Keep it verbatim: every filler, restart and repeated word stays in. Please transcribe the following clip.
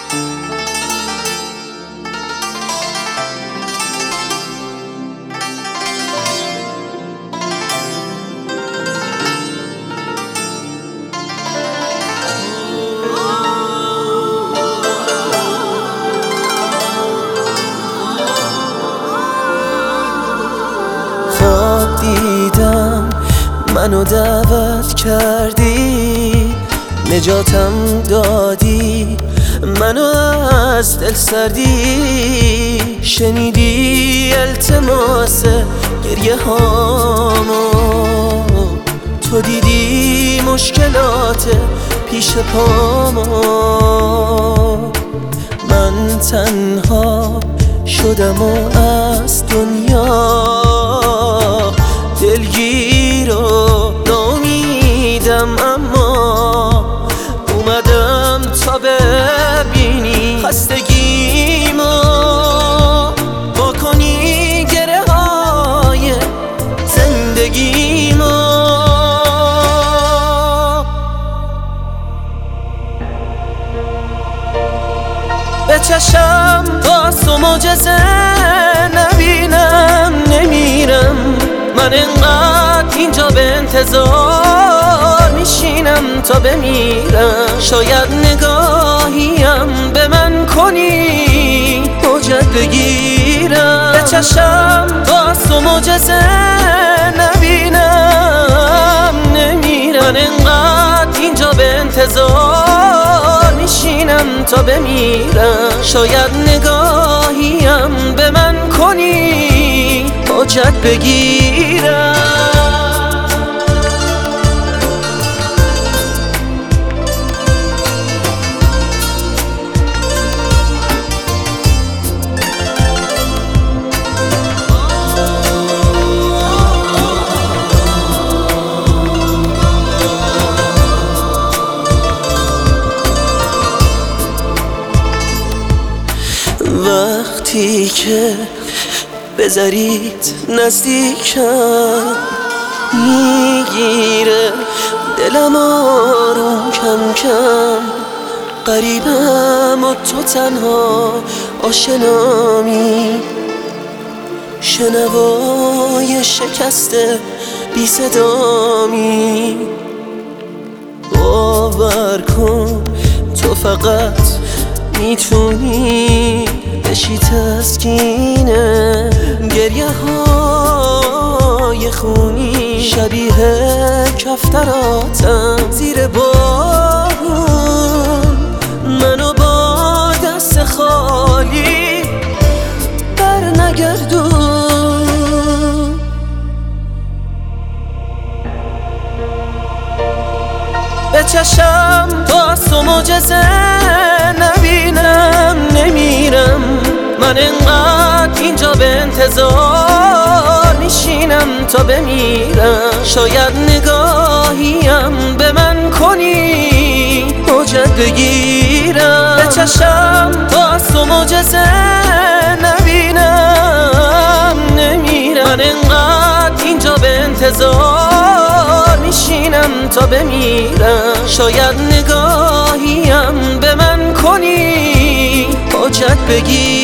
خواب دیدم منو دعوت کردی، نجاتم دادی، منو از دل سردی. شنیدی التماس گریه هامو، تو دیدی مشکلات پیش پامو. من تنها شدم و از دنیا دلگیر و ناامیدم، اما اومدم تا ببینی خستگیمو، با کنی گره های زندگیمو. به چشم باز و معجزه نبینم نمیرم، من انقدر اینجا به انتظار میشینم تا بمیرم. شاید نگاهیم به من کنی حجت بگیرم. به چشم باز و معجزه نبینم نمیرم، من انقدر اینجا به انتظار میشینم تا بمیرم. شاید نگاهیم به من کنی حجت بگیرم. وقتی که بذارید نزدیکم میگیره دلم آروم کم کم. غریبم و تو تنها آشنامی، شنوای شکسته بی صدامی. باور کن تو فقط میتونی بشی تسکینه گریه های خونی، شبیه کفتراتم زیر بارون. منو با دست خالی بر نگردون. به چشم باز و معجزه نبینم نمیرم، من انقدر اینجا به انتظار میشینم تا بمیرم. شاید نگاهیم به من کنی حجت بگیرم. به چشم باز و معجزه نبینم نمیرم، من انقدر اینجا به انتظار میشینم تا بمیرم. شاید نگاهیم به من کنی حجت بگیرم.